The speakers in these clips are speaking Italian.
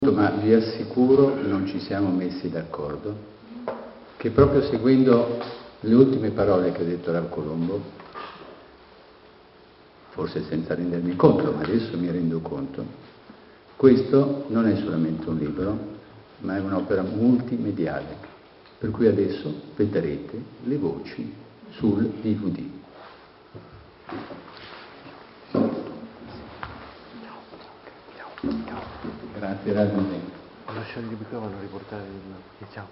Ma vi assicuro, non ci siamo messi d'accordo, che proprio seguendo le ultime parole che ha detto Rav Colombo, forse senza rendermi conto, ma adesso mi rendo conto, questo non è solamente un libro, ma è un'opera multimediale, per cui adesso vedrete le voci sul DVD. Grazie Rav. Lasciare il microfono, riportare il ciao.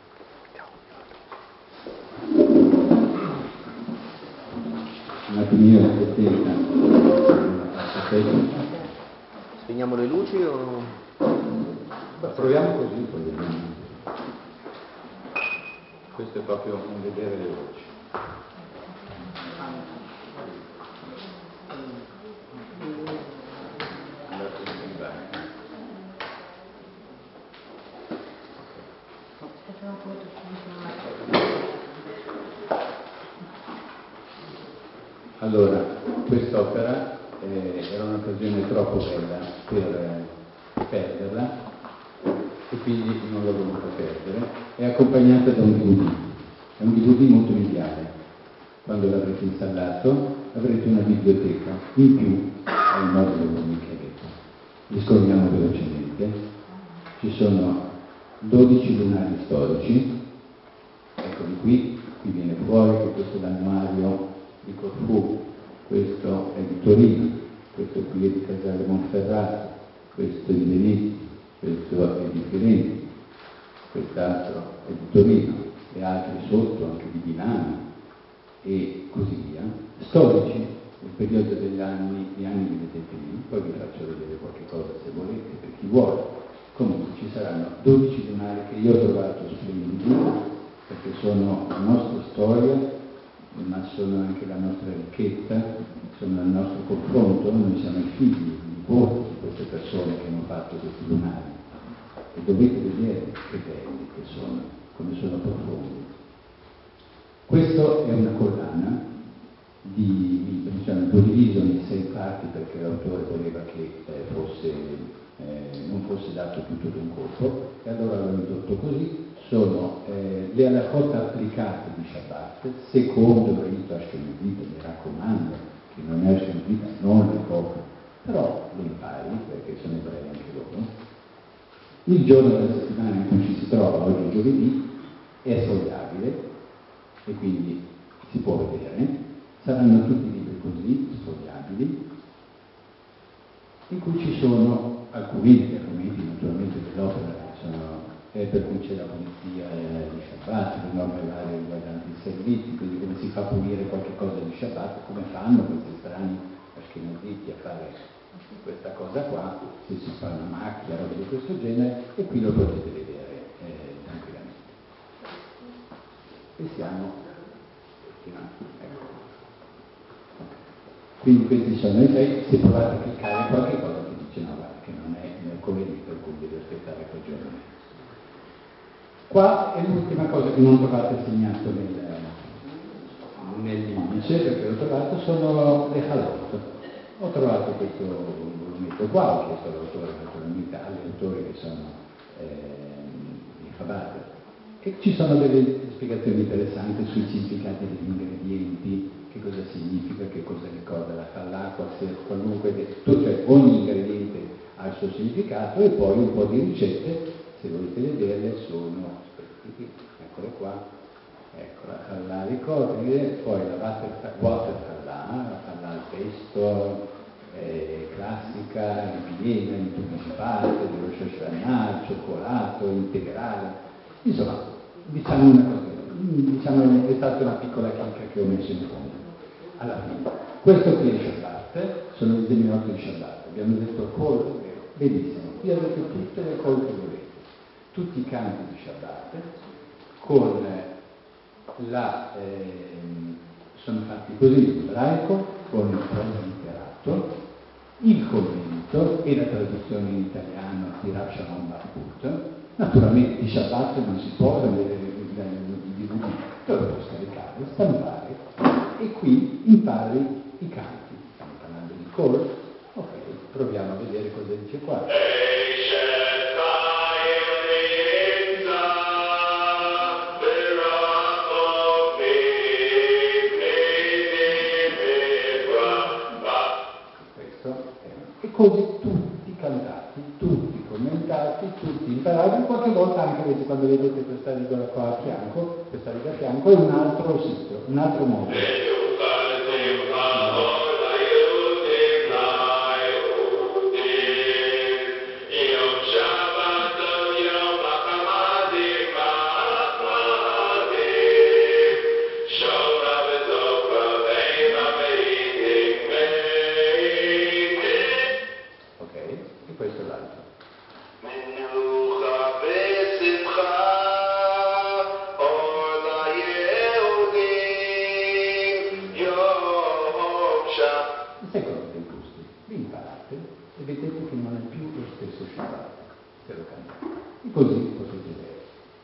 Un attimino aspetta. Spegniamo le luci o... Proviamo così, poi vediamo. Questo è proprio un vedere le voci. Allora, quest'opera era un'occasione troppo bella per perderla e quindi non l'ho voluta perdere. È accompagnata da un DVD, è un DVD molto mediale. Quando l'avrete installato avrete una biblioteca in più ai 9 volumi che avete. Li scorriamo velocemente. Ci sono 12 lunari storici, eccoli qui viene fuori che questo è l'annuario di Corfù, questo è di Torino, questo qui è di Casale Monferrato, questo è di Venezia, questo è di Firenze, quest'altro è di Torino e altri sotto, anche di Milano e così via. Storici, il periodo degli anni li vedete lì, poi vi faccio vedere qualche cosa se volete, per chi vuole. Comunque ci saranno 12 lunari che io ho trovato splendidi, perché sono la nostra storia, ma sono anche la nostra ricchezza, sono il nostro confronto. Noi siamo i figli, i nipoti di queste persone che hanno fatto questi lunari e dovete vedere che belli che sono, come sono profondi. Questo è una collana di libri, l'ho diviso in 6 parti perché l'autore voleva che non fosse dato tutto d'un colpo, e allora l'ho ridotto così. Sono le halachot applicate di Shabbat, secondo il rito ashkenazita, mi raccomando, che non è ashkenazita, non le copri, però lo impari, perché sono ebrei anche loro. Il giorno della settimana in cui ci si trova, oggi giovedì, è sfogliabile, e quindi si può vedere. Saranno tutti libri così, sfogliabili, in cui ci sono alcuni degli argomenti naturalmente dell'opera, per cui c'è la pulizia di Shabbat, le norme varie riguardanti i servizi, quindi come si fa a pulire qualche cosa di Shabbat, come fanno questi strani ashkenaziti a fare questa cosa qua, se si fa una macchia, roba di questo genere, e qui lo potete vedere tranquillamente. E siamo, ecco. Quindi questi sono i 6, se provate a cliccare qualche cosa che dice no, guarda, che non è mercoledì, per cui devi aspettare quel giorno. Qua è l'ultima cosa che non trovate segnato nell'indice, perché l'ho trovato, sono le halot. Ho trovato questo volumetto qua, ho chiesto all'autore, naturalmente agli autori che sono di Chabad, e ci sono delle spiegazioni interessanti sui significati degli ingredienti, che cosa significa, che cosa ricorda la halà, qualunque, cioè ogni ingrediente ha il suo significato, e poi un po' di ricette. Se volete vederle sono, eccole qua, ecco la halà ricordi, poi la water halà, la halà al pesto, classica, ripiena, in tubi di parte, dello Shoshana, cioccolato, integrale, insomma, diciamo una cosa, è stata una piccola chicca che ho messo in fondo. Alla fine, questo qui è Shabbat, sono i demioti di Shabbat, abbiamo detto col, è vero, benissimo, qui avete tutte le col che volete. Tutti i canti di Shabbat con sono fatti così in ebraico, con il traslitterato, il commento e la traduzione in italiano di Rav Shalom Barkut. Naturalmente di Shabbat non si può vedere il DVD, te lo puoi scaricare, stampare, e qui impari i canti. Stiamo parlando di col, ok, proviamo a vedere cosa dice qua. così tutti cantati, tutti commentati, tutti imparati, qualche volta anche quando vedete questa riga qua a fianco, questa riga a fianco è un altro sito, un altro modo. Così potete vedere.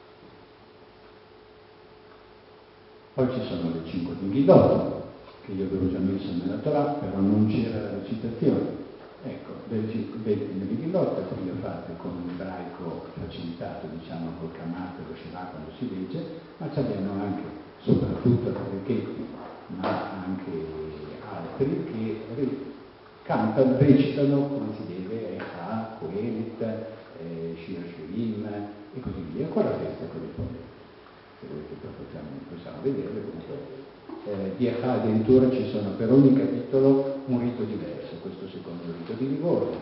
Poi ci sono le 5 di Ghidotto, che io avevo già messo nella Torah, però non c'era la recitazione. Ecco, le Ghidotto qui le fate con un ebraico facilitato, diciamo, col Kamat e lo Shema quando si legge, ma ci abbiamo anche, soprattutto Rechetti, ma anche altri che cantano, recitano come si deve, Echa, Kohelet, Shir Shirim e così via, con la testa corrispondente. Se volete possiamo vederle, comunque di Echa addirittura ci sono per ogni capitolo un rito diverso, questo secondo rito di Livorno.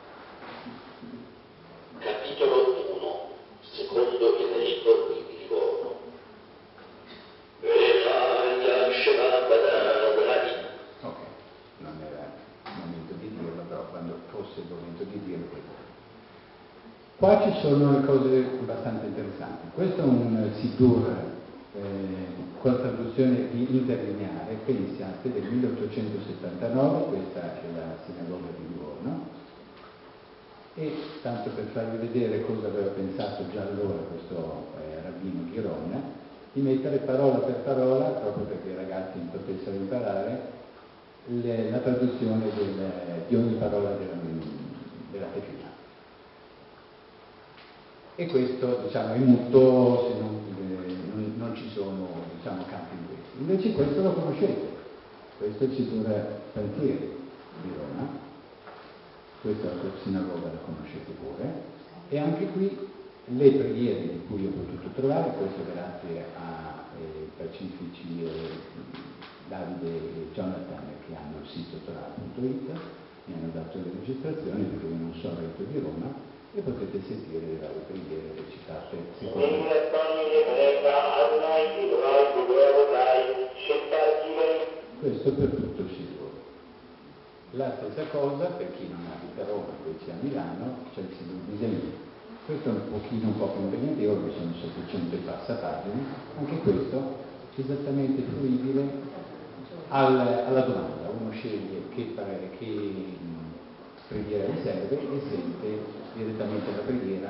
Capitolo 1, secondo il rito di Livorno. Ok, non era il momento di dirlo, però quando fosse il momento di dirlo. Qua ci sono le cose abbastanza interessanti. Questo è un Siddur con traduzione interlineare, pensate, del 1879, questa è la sinagoga di Livorno, e tanto per farvi vedere cosa aveva pensato già allora questo rabbino Chironna, di mettere parola per parola, proprio perché i ragazzi potessero imparare, la traduzione di ogni parola della tefillah. E questo, diciamo, è muto se non ci sono, diciamo, campi in questo. Invece questo lo conoscete, questo è il Siddur Pantieri di Roma, questa sinagoga la conoscete pure, e anche qui le preghiere di cui ho potuto trovare, questo grazie ai pacifici Davide e Jonathan che hanno il sito torah.it, mi hanno dato le registrazioni perché io non so il rito di Roma, e potete sentire le varie preghiere recitate secondo questo per tutto il Siddur. La stessa cosa per chi non abita a Roma, invece a Milano, c'è il Siddur Disegno. Questo è un po' più impegnativo, perché sono 700 e passa pagine, anche questo esattamente fruibile alla domanda. Uno sceglie che preghiera gli serve e sente direttamente la preghiera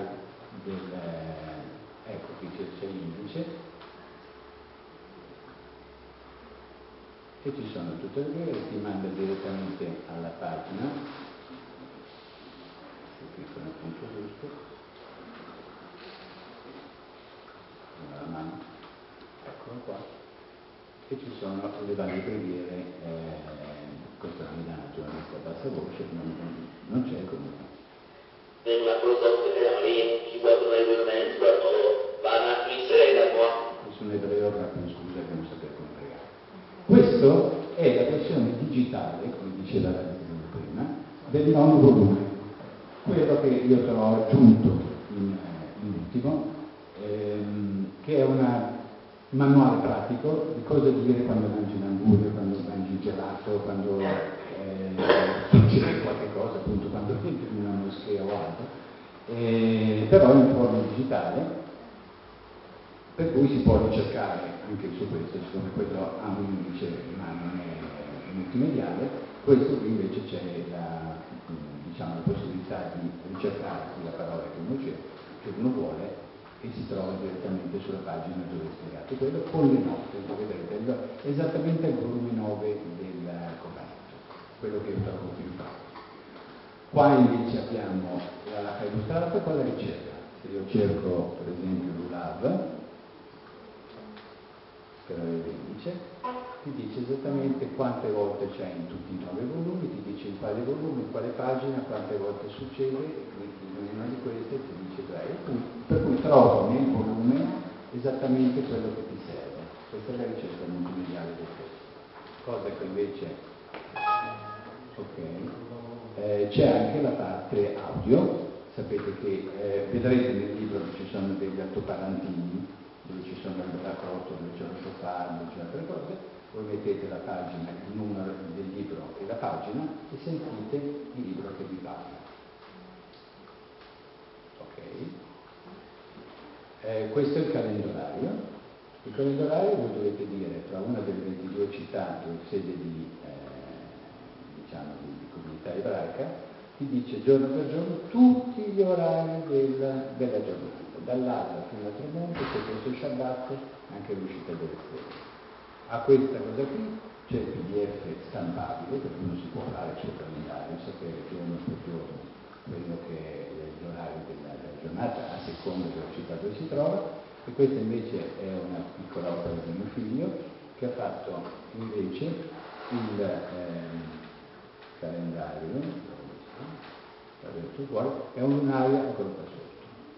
ecco qui c'è l'indice e ci sono tutte le preghiere, ti manda direttamente alla pagina, se clicco nel punto giusto, con la mano, eccolo qua, e ci sono le varie preghiere, questa la mi dà naturalmente a bassa voce, non c'è comunque. Sono ebreo, scusa che non sapevo come pregare. Questo è la versione digitale, come diceva la prima, del nono volume, quello che io te l'ho aggiunto in ultimo, che è un manuale pratico di cosa dire quando mangi un hamburger, quando mangi il gelato, quando succede qualche cosa, appunto quando entri in una moschea o altro, però in forma digitale, per cui si può ricercare anche su questo, siccome quello ha un indice ma non è multimediale, questo qui invece c'è la possibilità di ricercare la parola che uno vuole e si trova direttamente sulla pagina dove è spiegato quello con le note, dove vedete esattamente il volume 9 del commento, quello che io trovo più facile. Qua invece abbiamo la illustrata con la ricerca. Se io cerco per esempio l'ULAV, che è l'indice, ti dice esattamente quante volte c'è in tutti i 9 volumi, ti dice in quale volume, in quale pagina, quante volte succede, e quindi in una di queste ti dice per cui trovi nel volume esattamente quello che ti serve. Questa è la ricerca multimediale del testo. Cosa che invece c'è anche la parte audio. Sapete che vedrete nel libro che ci sono degli altoparlantini dove ci sono il raccolto, dove c'è lo soprano, dove c'è altre cose. Voi mettete la pagina, il numero del libro e la pagina e sentite il libro che vi parla. Questo è il calendario. Il calendario voi dovete dire tra una delle 22 città dove sede di comunità ebraica, ti dice giorno per giorno tutti gli orari della giornata, dall'alba fino al tramonto, c'è questo Shabbat, anche l'uscita delle stelle. A questa cosa qui c'è il PDF stampabile, per cui non si può fare il suo calendario, sapere giorno per giorno quello che è l'orario della giornata a seconda della città dove si trova. E questa invece è una piccola opera di mio figlio che ha fatto invece il calendario, fuori, è un lunario ancora qua sotto.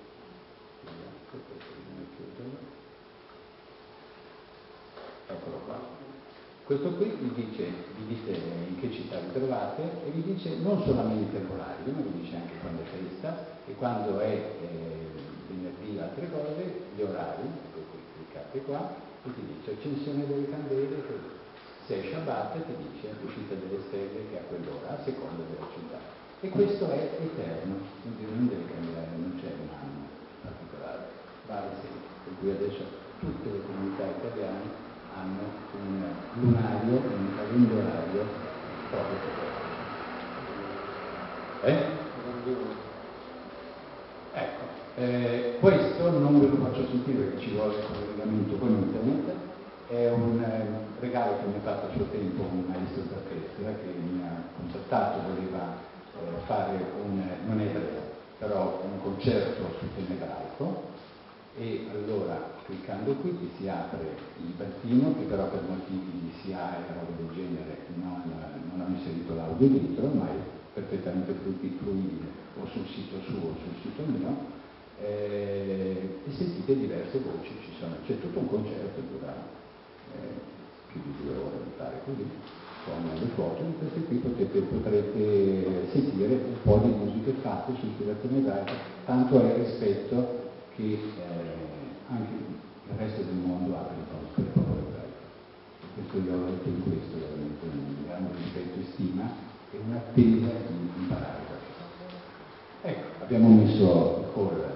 Eccolo qua. Questo qui vi dite in che città vi trovate e vi dice non solamente l'orario, ma vi dice anche quando è festa e quando è venerdì altre cose, gli orari, ecco qui, cliccate qua, e ti dice accensione delle candele, se è Shabbat ti dice l'uscita delle stelle che a quell'ora, a seconda della città. E questo è eterno, quindi non deve cambiare, non c'è un anno particolare, vale sempre. Per cui adesso tutte le comunità italiane hanno un lunario, un calendario proprio per questo non ve lo faccio sentire perché ci vuole il collegamento con internet. È un regalo che mi ha fatto a suo tempo un maestro d'orchestra che mi ha contattato, voleva fare non è ebreo, però un concerto sul tema ebraico. E allora cliccando qui ti si apre il libertino che però per motivi di SIA e roba del genere non ho inserito l'audio dentro, ma è perfettamente fruibile o sul sito suo o sul sito mio, e sentite diverse voci, c'è tutto un concerto, dura più di 2 ore mi pare, così con le foto di queste qui potrete sentire un po' di musiche fatte su ispirazione ebraica, tanto è rispetto che anche il resto del mondo ha per il popolo ebraico. E questo io ho letto in questo veramente un grande rispetto e stima e un'attesa di imparare qualcosa. Ecco, abbiamo messo il call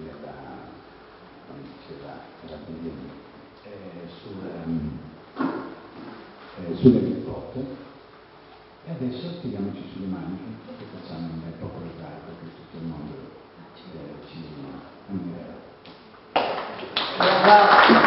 sulle report e adesso tiriamoci sulle maniche e facciamo un bel popolo ebraico che tutto il mondo ci ammirerà.